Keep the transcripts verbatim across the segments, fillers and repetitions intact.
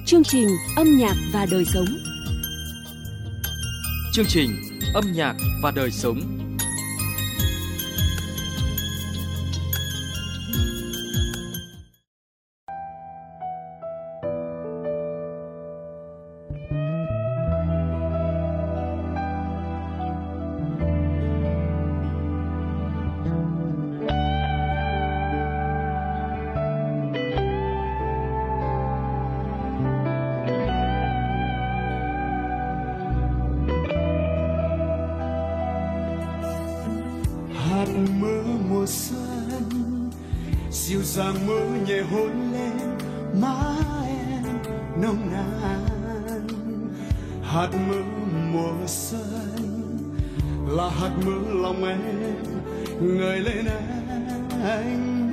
Chương trình Âm nhạc và đời sống. Chương trình Âm nhạc và đời sống. Dịu dàng mơ nhẹ hôn lên má em nồng nàn. Hạt mơ mùa xuân là hạt mơ lòng em ngời lên ánh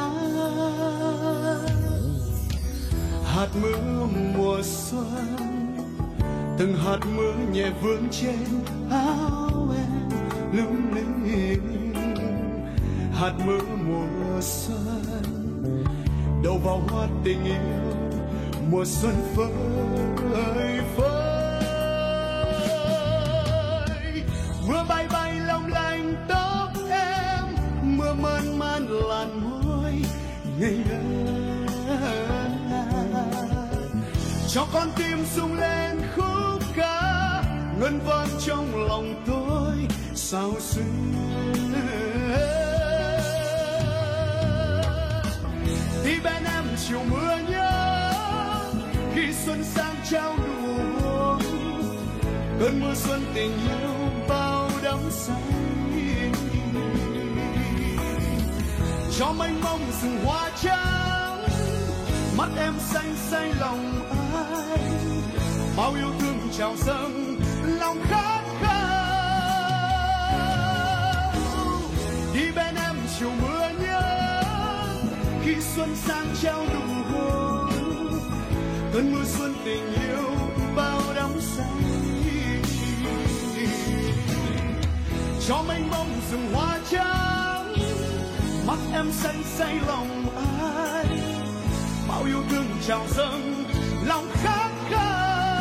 mắt. Hạt mơ mùa xuân, từng hạt mơ nhẹ vương trên áo em lung linh. Hạt mơ mùa xuân đầu vào hoa tình yêu, mùa xuân phơi phới. Mưa bay bay long lanh tóc em, mưa man man làn môi ngây ngất. Cho con tim rung lên khúc ca ngân vang trong lòng tôi sao xuyến. Đi bên em chiều mưa nhớ khi xuân sang trao nụ hôn, cơn mưa xuân tình yêu bao đắm say. Cho mênh mông rừng hoa trắng, mắt em xanh say lòng anh, bao yêu thương trào dâng lòng khát khao. Đi bên em chiều mưa nhớ khi xuân sang trao nụ hôn, cơn mưa xuân tình yêu bao đắm say. Cho mênh mông rừng hoa trắng, mắt em xanh say lòng ai, bao yêu thương trào dâng lòng khát khao.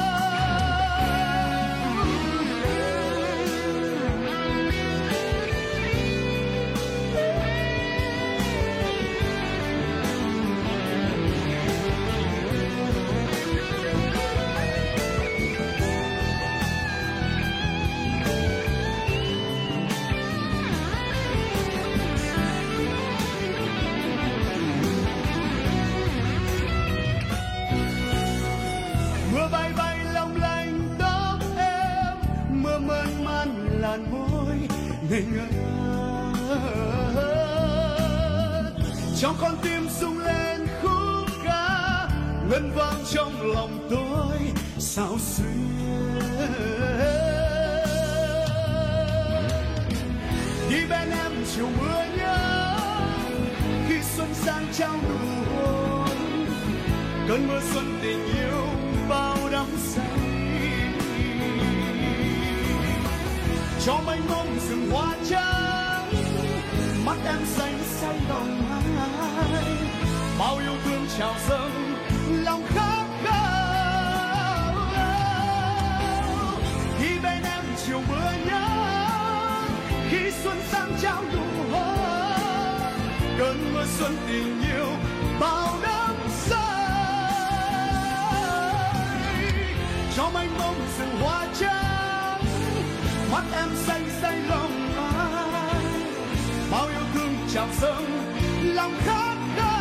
Mưa bay bay long lanh tóc em, mưa man man làn môi ngây ngất. Cho con tim rung lên khúc ca ngân vang trong lòng tôi sao xuyên. Đi bên em chiều mưa nhớ khi xuân sang trao nụ hôn, cơn mưa xuân tình yêu bao đắm say. Cho mênh mông rừng hoa trắng, mắt em xanh say lòng ai, bao yêu thương trào dâng lòng khát khao. Đi bên em chiều mưa nhớ khi xuân sang trao nụ hôn, cơn mưa xuân tình yêu bao đắm say. Cho mênh mông rừng hoa trắng, mắt em xanh say lòng ai, bao yêu thương trào dâng lòng khát khao.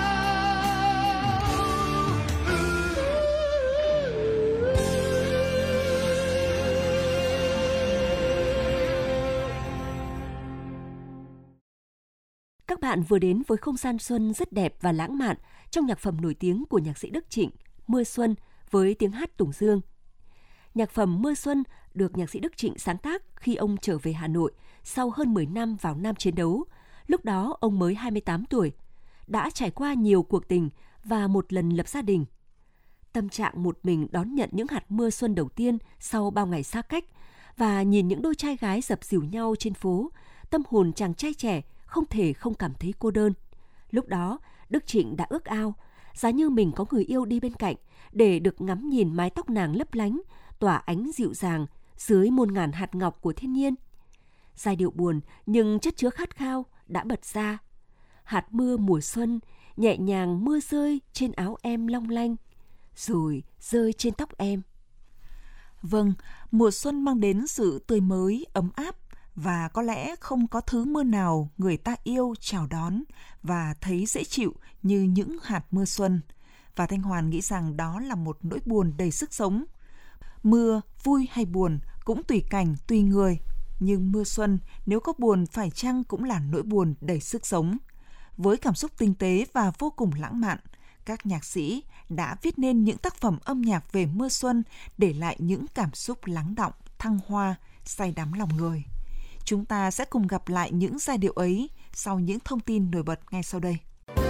Các bạn vừa đến với không gian xuân rất đẹp và lãng mạn trong nhạc phẩm nổi tiếng của nhạc sĩ Đức Trịnh, Mưa Xuân với tiếng hát Tùng Dương. Nhạc phẩm Mưa Xuân được nhạc sĩ Đức Trịnh sáng tác khi ông trở về Hà Nội sau hơn mười năm vào Nam chiến đấu. Lúc đó ông mới hai mươi tám tuổi, đã trải qua nhiều cuộc tình và một lần lập gia đình. Tâm trạng một mình đón nhận những hạt mưa xuân đầu tiên sau bao ngày xa cách và nhìn những đôi trai gái dập dìu nhau trên phố, tâm hồn chàng trai trẻ không thể không cảm thấy cô đơn. Lúc đó, Đức Trịnh đã ước ao giá như mình có người yêu đi bên cạnh để được ngắm nhìn mái tóc nàng lấp lánh, tỏa ánh dịu dàng dưới muôn ngàn hạt ngọc của thiên nhiên. Giai điệu buồn nhưng chất chứa khát khao đã bật ra. Hạt mưa mùa xuân nhẹ nhàng mưa rơi trên áo em long lanh, rồi rơi trên tóc em. Vâng, mùa xuân mang đến sự tươi mới, ấm áp, và có lẽ không có thứ mưa nào người ta yêu chào đón và thấy dễ chịu như những hạt mưa xuân. Và Thanh Hoàn nghĩ rằng đó là một nỗi buồn đầy sức sống. Mưa, vui hay buồn cũng tùy cảnh, tùy người. Nhưng mưa xuân, nếu có buồn phải chăng cũng là nỗi buồn đầy sức sống. Với cảm xúc tinh tế và vô cùng lãng mạn, các nhạc sĩ đã viết nên những tác phẩm âm nhạc về mưa xuân, để lại những cảm xúc lắng đọng, thăng hoa, say đắm lòng người. Chúng ta sẽ cùng gặp lại những giai điệu ấy sau những thông tin nổi bật ngay sau đây.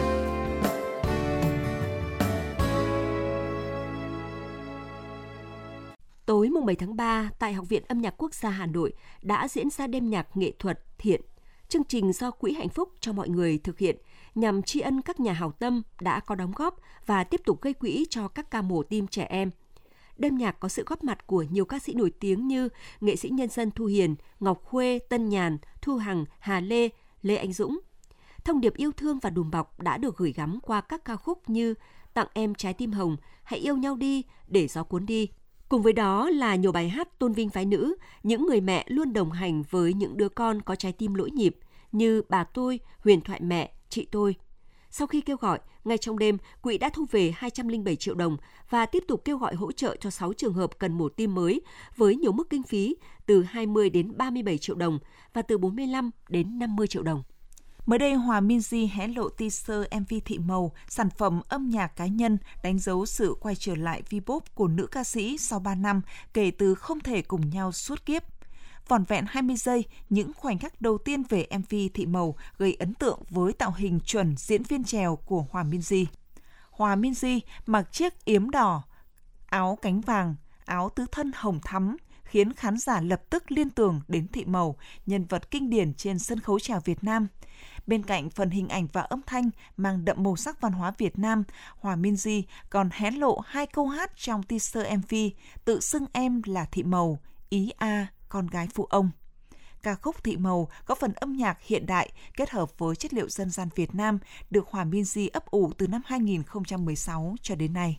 Tối mùng bảy tháng ba, tại Học viện Âm nhạc Quốc gia Hà Nội đã diễn ra đêm nhạc nghệ thuật Thiện, chương trình do Quỹ Hạnh phúc cho mọi người thực hiện nhằm tri ân các nhà hảo tâm đã có đóng góp và tiếp tục gây quỹ cho các ca mổ tim trẻ em. Đêm nhạc có sự góp mặt của nhiều ca sĩ nổi tiếng như nghệ sĩ nhân dân Thu Hiền, Ngọc Khuê, Tân Nhàn, Thu Hằng, Hà Lê, Lê Anh Dũng. Thông điệp yêu thương và đùm bọc đã được gửi gắm qua các ca khúc như Tặng em trái tim hồng, Hãy yêu nhau đi, Để gió cuốn đi. Cùng với đó là nhiều bài hát tôn vinh phái nữ, những người mẹ luôn đồng hành với những đứa con có trái tim lỗi nhịp như Bà tôi, Huyền thoại mẹ, Chị tôi. Sau khi kêu gọi, ngay trong đêm, quỹ đã thu về hai trăm lẻ bảy triệu đồng và tiếp tục kêu gọi hỗ trợ cho sáu trường hợp cần mổ tim mới với nhiều mức kinh phí từ hai mươi đến ba mươi bảy triệu đồng và từ bốn mươi lăm đến năm mươi triệu đồng. Mới đây, Hòa Minzy hé lộ teaser em vê Thị Màu, sản phẩm âm nhạc cá nhân đánh dấu sự quay trở lại V-pop của nữ ca sĩ sau ba năm kể từ không thể cùng nhau suốt kiếp. Vỏn vẹn hai mươi giây, những khoảnh khắc đầu tiên về em vê Thị Màu gây ấn tượng với tạo hình chuẩn diễn viên chèo của Hòa Minzy. Hòa Minzy mặc chiếc yếm đỏ, áo cánh vàng, áo tứ thân hồng thắm, khiến khán giả lập tức liên tưởng đến Thị Màu, nhân vật kinh điển trên sân khấu chèo Việt Nam. Bên cạnh phần hình ảnh và âm thanh mang đậm màu sắc văn hóa Việt Nam, Hòa Minzy còn hé lộ hai câu hát trong teaser em vê, tự xưng em là Thị Màu, ý a, con gái phụ ông. Ca khúc Thị Màu có phần âm nhạc hiện đại kết hợp với chất liệu dân gian Việt Nam, được Hòa Minzy ấp ủ từ năm hai nghìn không trăm mười sáu cho đến nay.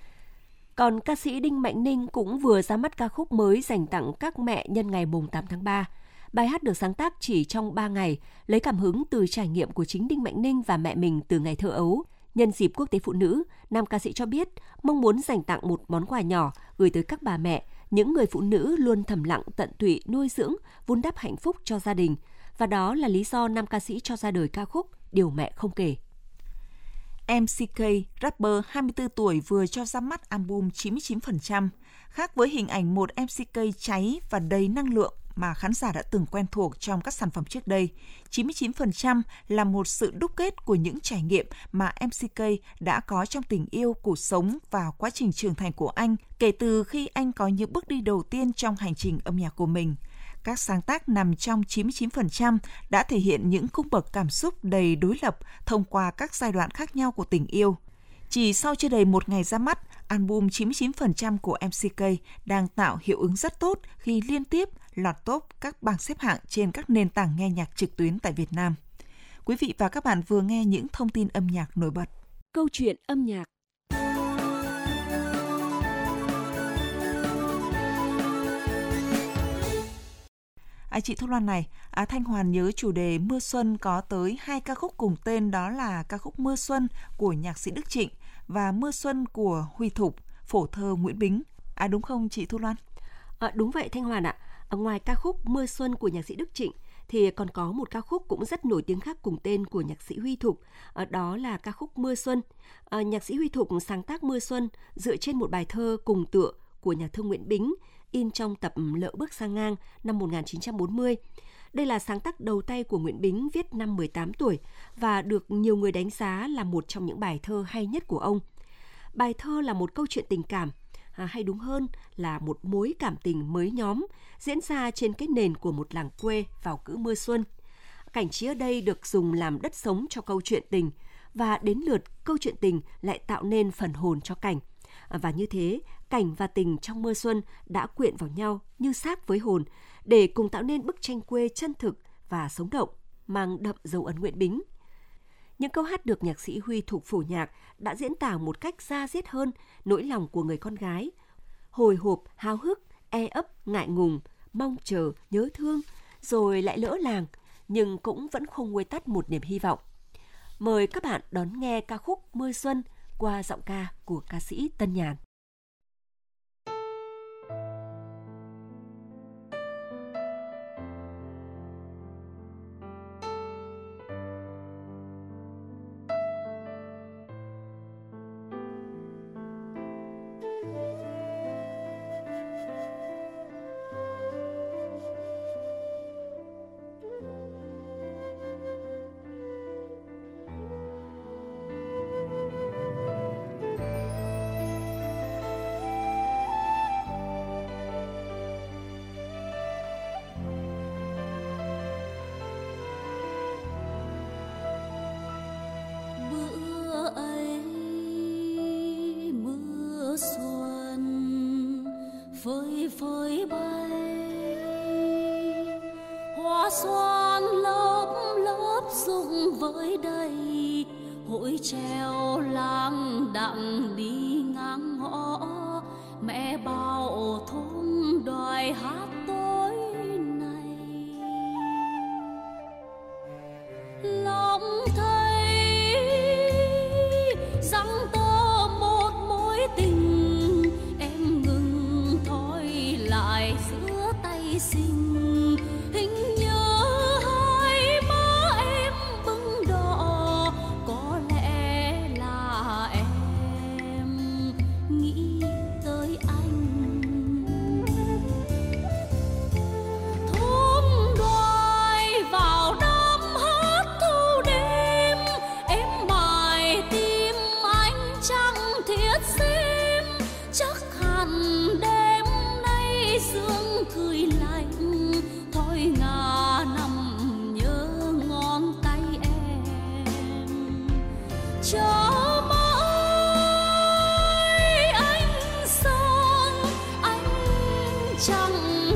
Còn ca sĩ Đinh Mạnh Ninh cũng vừa ra mắt ca khúc mới dành tặng các mẹ nhân ngày mùng tám tháng ba. Bài hát được sáng tác chỉ trong ba ngày, lấy cảm hứng từ trải nghiệm của chính Đinh Mạnh Ninh và mẹ mình từ ngày thơ ấu. Nhân dịp Quốc tế Phụ nữ, nam ca sĩ cho biết mong muốn dành tặng một món quà nhỏ gửi tới các bà mẹ, những người phụ nữ luôn thầm lặng tận tụy nuôi dưỡng, vun đắp hạnh phúc cho gia đình. Và đó là lý do nam ca sĩ cho ra đời ca khúc Điều mẹ không kể. em xê ca, rapper hai mươi tư tuổi vừa cho ra mắt album chín mươi chín phần trăm. Khác với hình ảnh một em xê ca cháy và đầy năng lượng mà khán giả đã từng quen thuộc trong các sản phẩm trước đây, chín mươi chín phần trăm là một sự đúc kết của những trải nghiệm mà em xê ca đã có trong tình yêu, cuộc sống và quá trình trưởng thành của anh kể từ khi anh có những bước đi đầu tiên trong hành trình âm nhạc của mình. Các sáng tác nằm trong chín mươi chín phần trăm đã thể hiện những cung bậc cảm xúc đầy đối lập thông qua các giai đoạn khác nhau của tình yêu. Chỉ sau chưa đầy một ngày ra mắt, album chín mươi chín phần trăm của em xê ca đang tạo hiệu ứng rất tốt khi liên tiếp lọt top các bảng xếp hạng trên các nền tảng nghe nhạc trực tuyến tại Việt Nam. Quý vị và các bạn vừa nghe những thông tin âm nhạc nổi bật. Câu chuyện âm nhạc. À, chị Thu Loan này, à, Thanh Hoàn nhớ chủ đề Mưa Xuân có tới hai ca khúc cùng tên, đó là ca khúc Mưa Xuân của nhạc sĩ Đức Trịnh và Mưa Xuân của Huy Thục, phổ thơ Nguyễn Bính. À đúng không chị Thu Loan? À, đúng vậy Thanh Hoàn ạ. À, ngoài ca khúc Mưa Xuân của nhạc sĩ Đức Trịnh thì còn có một ca khúc cũng rất nổi tiếng khác cùng tên của nhạc sĩ Huy Thục, à, đó là ca khúc Mưa Xuân. À, nhạc sĩ Huy Thục sáng tác Mưa Xuân dựa trên một bài thơ cùng tựa của nhà thơ Nguyễn Bính, in trong tập Lợ bước sang ngang năm một nghìn chín trăm bốn mươi. Đây là sáng tác đầu tay của Nguyễn Bính viết năm mười tám tuổi và được nhiều người đánh giá là một trong những bài thơ hay nhất của ông. Bài thơ là một câu chuyện tình cảm, à, hay đúng hơn là một mối cảm tình mới nhóm diễn ra trên cái nền của một làng quê vào cữ mưa xuân. Cảnh trí ở đây được dùng làm đất sống cho câu chuyện tình và đến lượt câu chuyện tình lại tạo nên phần hồn cho Cảnh. Và như thế, Cảnh và Tình trong Mưa Xuân đã quyện vào nhau như xác với hồn để cùng tạo nên bức tranh quê chân thực và sống động, mang đậm dấu ấn Nguyễn Bính. Những câu hát được nhạc sĩ Huy Thục phổ nhạc đã diễn tả một cách da diết hơn nỗi lòng của người con gái, hồi hộp, háo hức, e ấp, ngại ngùng, mong chờ, nhớ thương, rồi lại lỡ làng, nhưng cũng vẫn không nguôi tắt một niềm hy vọng. Mời các bạn đón nghe ca khúc Mưa Xuân qua giọng ca của ca sĩ Tân Nhàn. Phơi phới bay hoa xoan lớp lớp rụng với đầy, hội treo lang đặng đi ngang ngõ, mẹ bao thôn đòi hát tối nay. Lòng thấy răng tơ một mối tình, em ngừng thôi lại giữa tay xinh, hình nhớ hai má em bưng đỏ, có lẽ là em nghĩ tới anh. Thôn đoài vào đám hát thu đêm, em mải tim anh chẳng thiết xem, chắc hẳn đêm nay sương cười lạnh, thôi ngả nằm nhớ ngón tay em. Cho mãi anh son, anh chẳng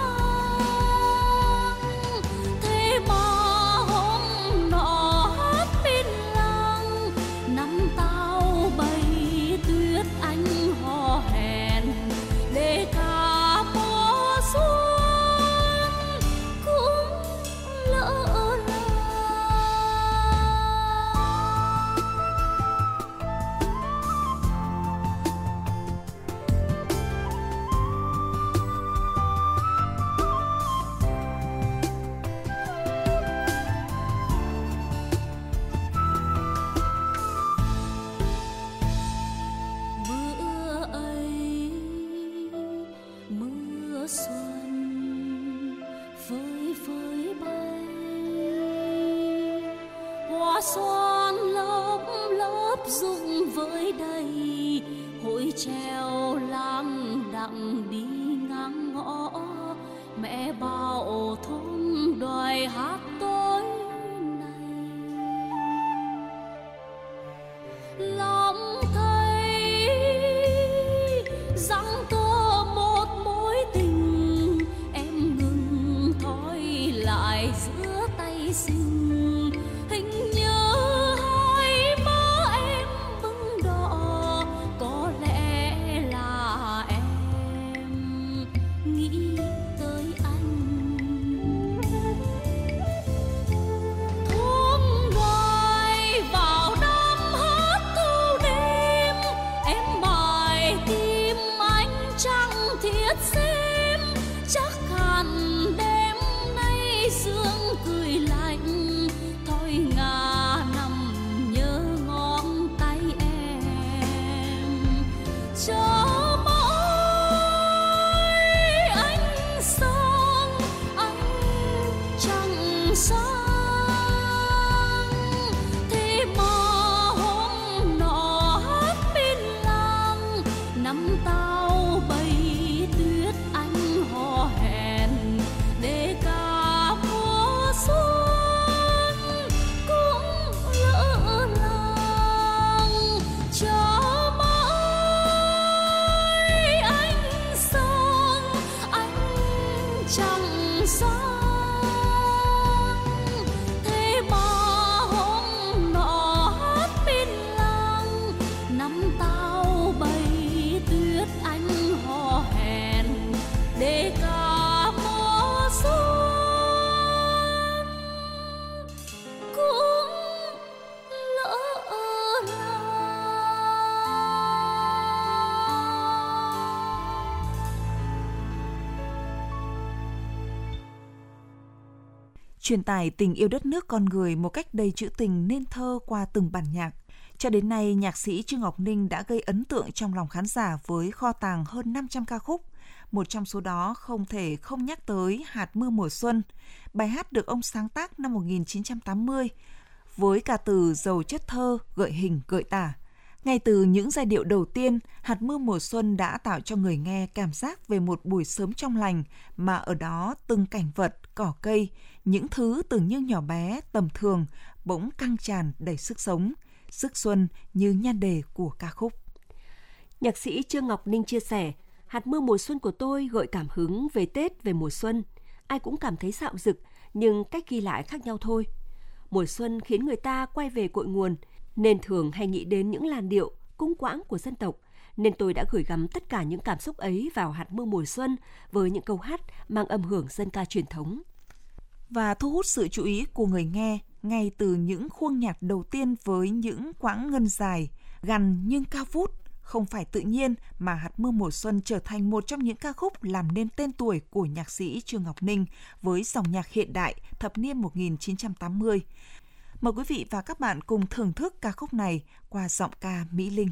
sáng, thế mà hôm nọ hát bên làng, năm tao bay tuyết anh hò hẹn, để cả mùa xuân cũng lỡ làng. Bữa ấy mưa xuân phơi phới bay, hoa xoan lớp lớp rụng với đầy, hội treo lang đặng đi ngang ngõ, mẹ bảo thôn đòi hát tối nay. Lòng thấy răng tơ một mối tình, em ngừng thôi lại giữa tay xinh, hình nhớ hai má em bưng đỏ, có lẽ là em nghĩ tới anh. truyền tải tình yêu đất nước con người một cách đầy trữ tình nên thơ qua từng bản nhạc. Cho đến nay, nhạc sĩ Trương Ngọc Ninh đã gây ấn tượng trong lòng khán giả với kho tàng hơn năm trăm ca khúc. Một trong số đó không thể không nhắc tới Hạt mưa mùa xuân. Bài hát được ông sáng tác năm một nghìn chín trăm tám mươi với ca từ giàu chất thơ, gợi hình, gợi tả. Ngay từ những giai điệu đầu tiên, Hạt mưa mùa xuân đã tạo cho người nghe cảm giác về một buổi sớm trong lành, mà ở đó từng cảnh vật, cỏ cây, những thứ tưởng như nhỏ bé, tầm thường, bỗng căng tràn đầy sức sống, sức xuân như nhan đề của ca khúc. Nhạc sĩ Trương Ngọc Ninh chia sẻ, Hạt mưa mùa xuân của tôi gợi cảm hứng về Tết, về mùa xuân. Ai cũng cảm thấy xạo rực, nhưng cách ghi lại khác nhau thôi. Mùa xuân khiến người ta quay về cội nguồn, nên thường hay nghĩ đến những làn điệu, cung quãng của dân tộc, nên tôi đã gửi gắm tất cả những cảm xúc ấy vào Hạt mưa mùa xuân với những câu hát mang âm hưởng dân ca truyền thống. Và thu hút sự chú ý của người nghe ngay từ những khuôn nhạc đầu tiên với những quãng ngân dài, gằn nhưng cao vút. Không phải tự nhiên mà Hạt mưa mùa xuân trở thành một trong những ca khúc làm nên tên tuổi của nhạc sĩ Trương Ngọc Ninh với dòng nhạc hiện đại thập niên một nghìn chín trăm tám mươi. Mời quý vị và các bạn cùng thưởng thức ca khúc này qua giọng ca Mỹ Linh.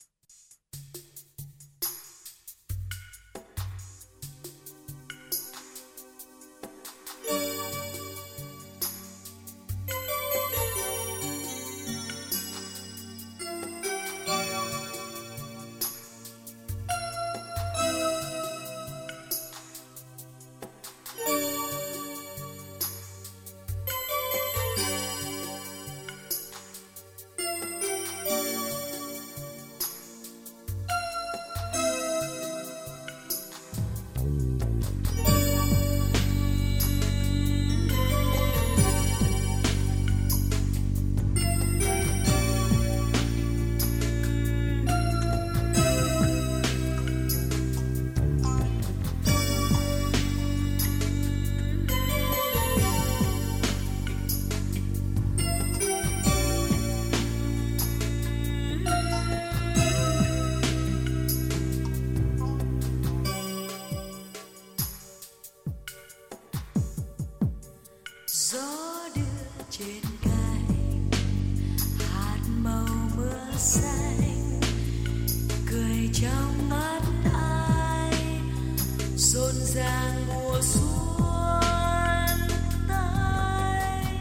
Gió đưa trên cành hạt màu mưa xanh, cười trong mắt ai rộn ràng mùa xuân tới.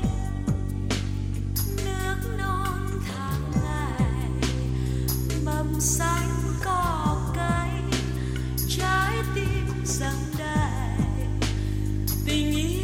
Nước non tháng ngày mầm xanh cỏ cây, trái tim dâng đầy tình yêu.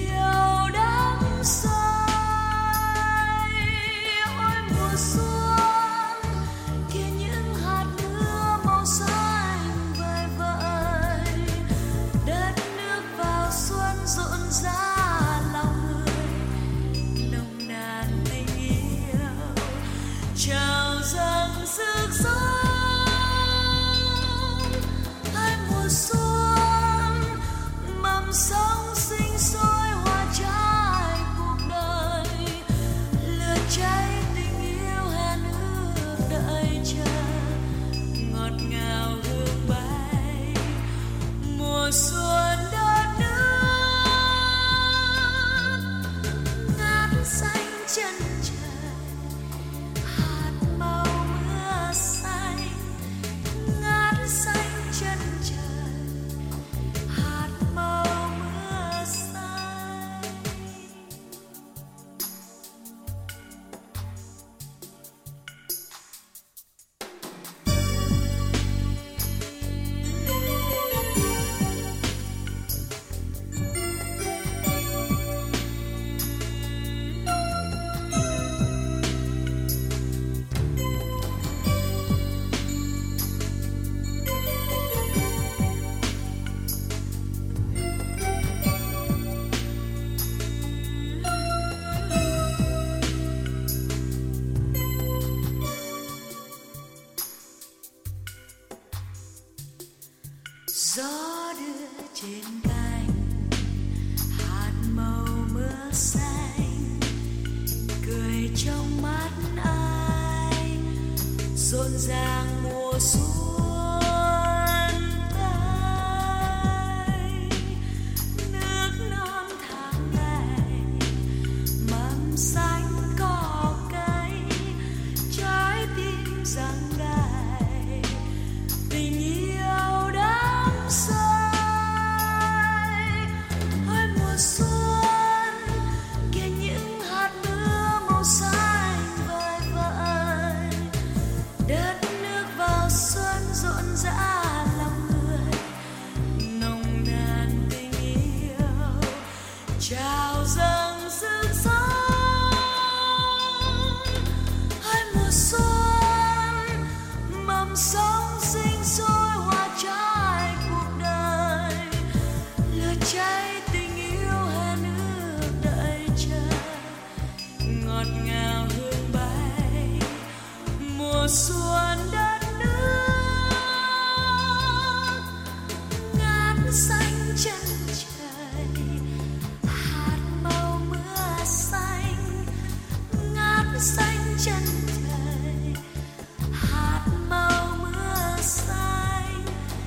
Gió đưa trên cành hạt màu mưa xanh, cười trong mắt ai rộn ràng mùa xuân tới. Nước non tháng ngày xuân đất nước ngát xanh chân trời, hạt màu mưa xanh ngát xanh chân trời, hạt màu mưa xanh.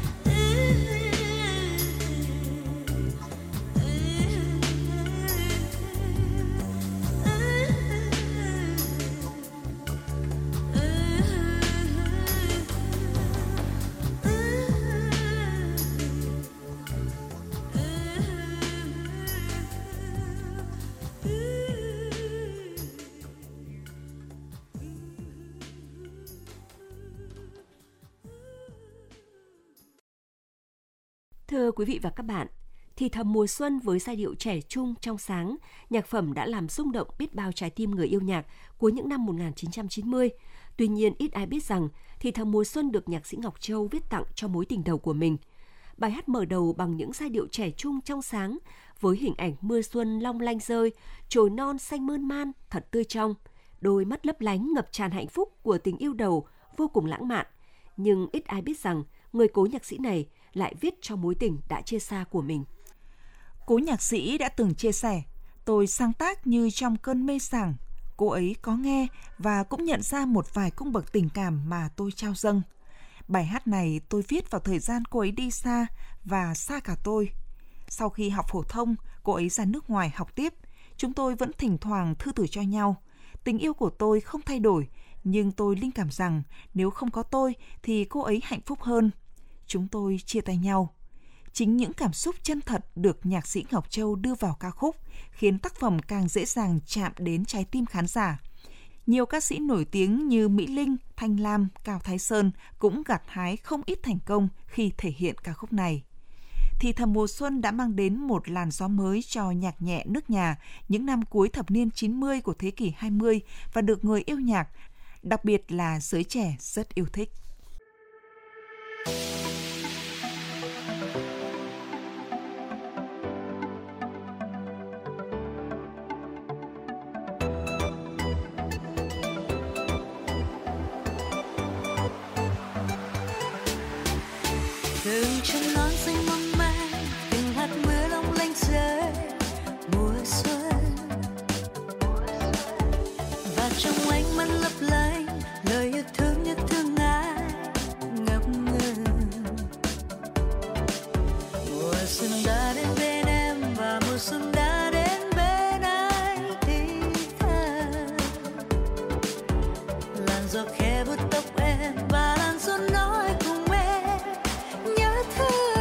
Thưa quý vị và các bạn, thì thầm mùa xuân với giai điệu trẻ trung trong sáng, nhạc phẩm đã làm rung động biết bao trái tim người yêu nhạc cuối những năm một nghìn chín trăm chín mươi. Tuy nhiên, ít ai biết rằng thì thầm mùa xuân được nhạc sĩ Ngọc Châu viết tặng cho mối tình đầu của mình. Bài hát mở đầu bằng những giai điệu trẻ trung trong sáng với hình ảnh mưa xuân long lanh rơi, chồi non xanh mơn man thật tươi trong, đôi mắt lấp lánh ngập tràn hạnh phúc của tình yêu đầu vô cùng lãng mạn. Nhưng ít ai biết rằng người cố nhạc sĩ này lại viết cho mối tình đã chia xa của mình. Cố nhạc sĩ đã từng chia sẻ, tôi sáng tác như trong cơn mê sảng. Cô ấy có nghe và cũng nhận ra một vài cung bậc tình cảm mà tôi trao dâng. Bài hát này tôi viết vào thời gian cô ấy đi xa và xa cả tôi. Sau khi học phổ thông, cô ấy ra nước ngoài học tiếp. Chúng tôi vẫn thỉnh thoảng thư từ cho nhau. Tình yêu của tôi không thay đổi, nhưng tôi linh cảm rằng nếu không có tôi thì cô ấy hạnh phúc hơn. Chúng tôi chia tay nhau. Chính những cảm xúc chân thật được nhạc sĩ Ngọc Châu đưa vào ca khúc khiến tác phẩm càng dễ dàng chạm đến trái tim khán giả. Nhiều ca sĩ nổi tiếng như Mỹ Linh, Thanh Lam, Cao Thái Sơn cũng gặt hái không ít thành công khi thể hiện ca khúc này. Thì thầm mùa xuân đã mang đến một làn gió mới cho nhạc nhẹ nước nhà những năm cuối thập niên chín mươi của thế kỷ hai mươi và được người yêu nhạc, đặc biệt là giới trẻ rất yêu thích. Từng chân nón xanh mong manh, từng hạt mưa long lanh rơi mùa xuân, và trong ánh mắt lấp lánh lời yêu thương nhất thương ai ngập ngừng. Mùa xuân đã đến bên em và mùa xuân đã đến bên anh thì thầm, làn gió khẽ vuốt tóc em và làn gió nói cùng em nhớ thương.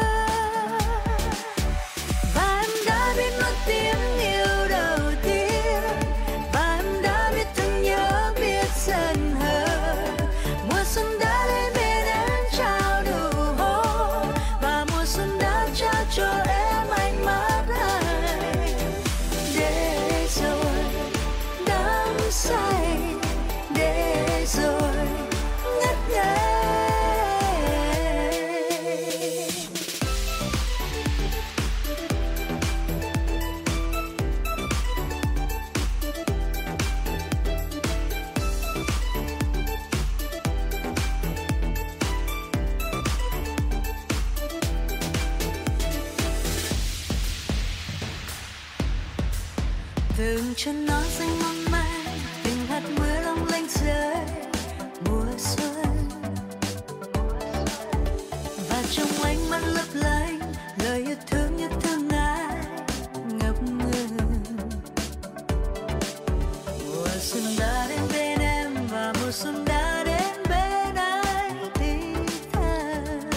Và em đã biết nói tiếng yêu đầu tiên, và em đã biết thương nhớ biết dần hờ. Mùa xuân đã đến bên em trao đủ hôn, và mùa xuân đã trao cho em ánh mắt anh. Để rồi đắm say, để rồi ngất ngây. Từng chân nó xanh mong manh, từng hạt mưa long lanh rơi mùa xuân, và trong ánh mắt lấp lánh lời yêu thương nhất thương ai ngập ngừng. Mùa xuân đã đến bên em và mùa xuân đã đến bên anh thì thầm,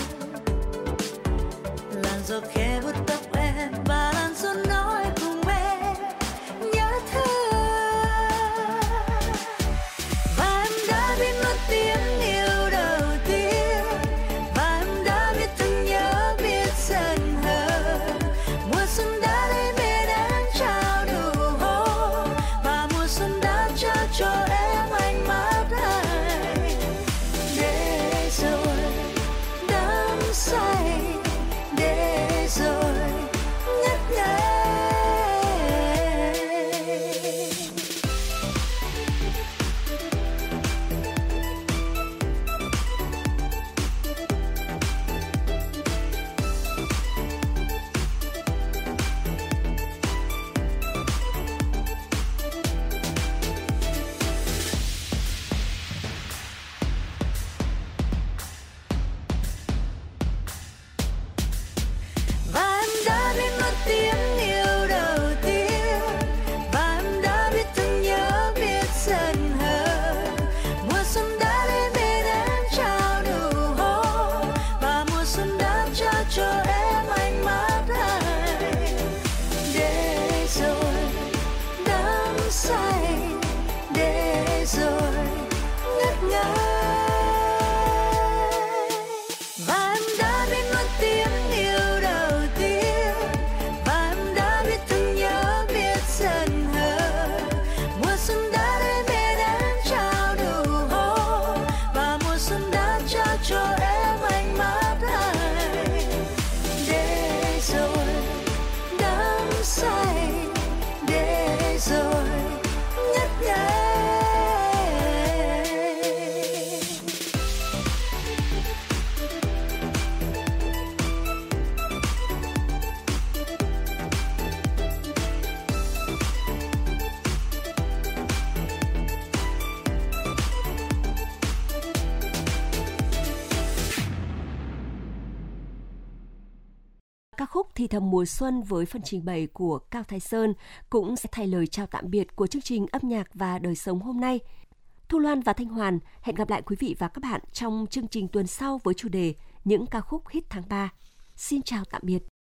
làn gió khẽ vuốt tóc em và làn gió nói cùng em nhớ thương. Và em đã biết nói tiếng yêu đầu tiên, và em đã biết thương nhớ biết dần hờ. Mùa xuân đã đến bên em trao đủ hôn, và mùa xuân đã trao cho em ánh mắt anh. Ca khúc Thì thầm mùa xuân với phần trình bày của Cao Thái Sơn cũng sẽ thay lời chào tạm biệt của chương trình âm nhạc và đời sống hôm nay. Thu Loan và Thanh Hoàn hẹn gặp lại quý vị và các bạn trong chương trình tuần sau với chủ đề Những ca khúc hit tháng ba. Xin chào tạm biệt.